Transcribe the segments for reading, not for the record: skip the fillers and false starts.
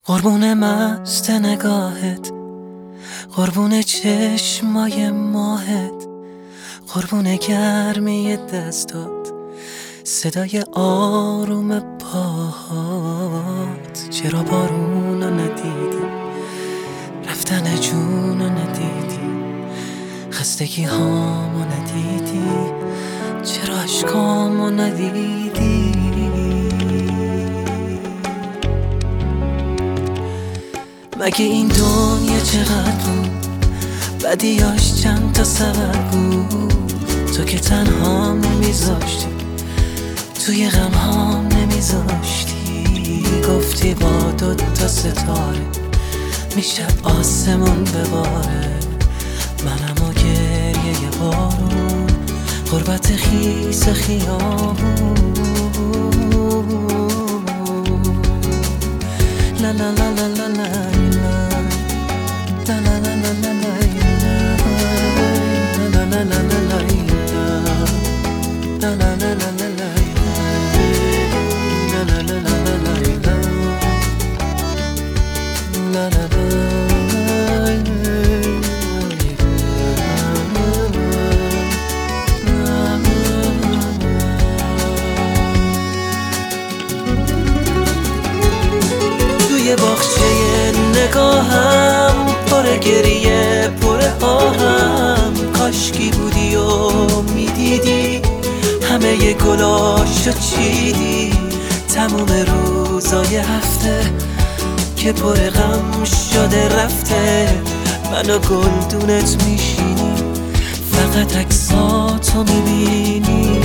قربون مست نگاهت، قربون چشمای ماهت، قربون گرمی دستات، صدای آروم پاهات. چرا بارونو ندیدی، رفتن جونو ندیدی، خستگی هامو ندیدی، چرا عشقامو ندیدی؟ مگه این دنیا چقدر بود، بدیاش چند تا سبب بود. تو که تنها نمیذاشتی، توی غم ها نمیذاشتی. گفتی با 2 تا ستاره میشه آسمون بباره، منم و گریه بارون، غربت خیس خیابون. لا لا لا لا لا لا لا لا لا لا توی باغچه نگاهم پر گریه پر آهم، کاشکی بودی و میدیدی همه گلاشو چیدی. تموم روزای هفته که پر غم شده رفته، من و گلدونت میشینی فقط عکساتو میبینی.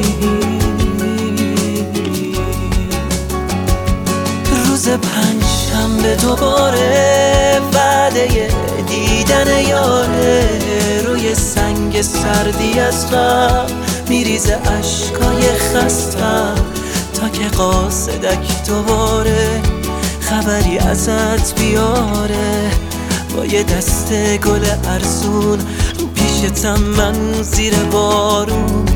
روز 5 شنبه دوباره وعده دیدن یاره، روی سنگ سردی از غم میریزه اشکای خستم، تا که قاصدک دوباره خبری ازت بیاره. با یه دسته گل ارزون پیشتم من زیر بارون.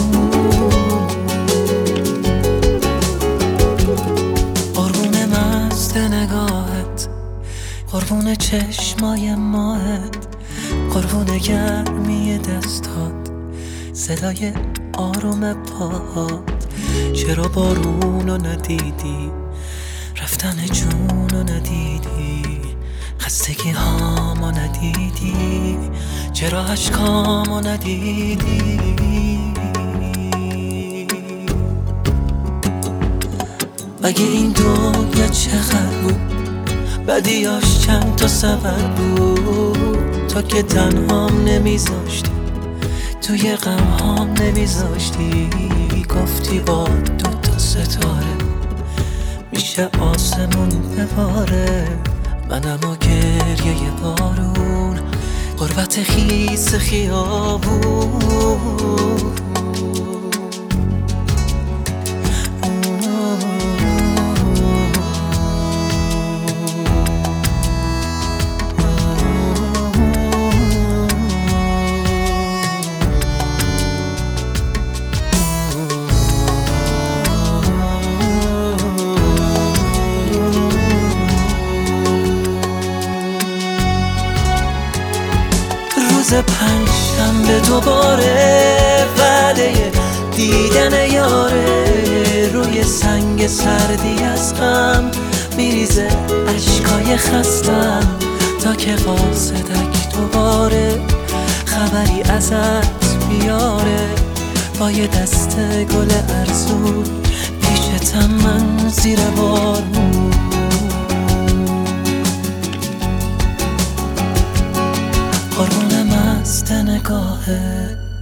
قربون مست نگاهت، قربون چشمای ماهت، قربون گرمی دستات، صدای آروم پاهات. چرا بارونو ندیدی، رفتن جونو ندیدی، خستگی هامو ندیدی، چرا عشقامو ندیدی؟ مگه این دنیا چقدر بود، بدیاش چند تا سبب بود. تو که تنهام نمیذاشتی، توی غم هام نمیذاشتی. گفتی با 2 تا ستاره میشه آسمون بباره، منم و گریه بارون، غربت خیس خیابون. روز 5 شنبه دوباره وعده دیدن یاره، روی سنگ سردی از غم میریزه اشکای خستم، تا که قاصدک دوباره خبری ازت بیاره. با یه دسته گل ارزون پیشتم من زیر بارون. قربون مست نگاهت،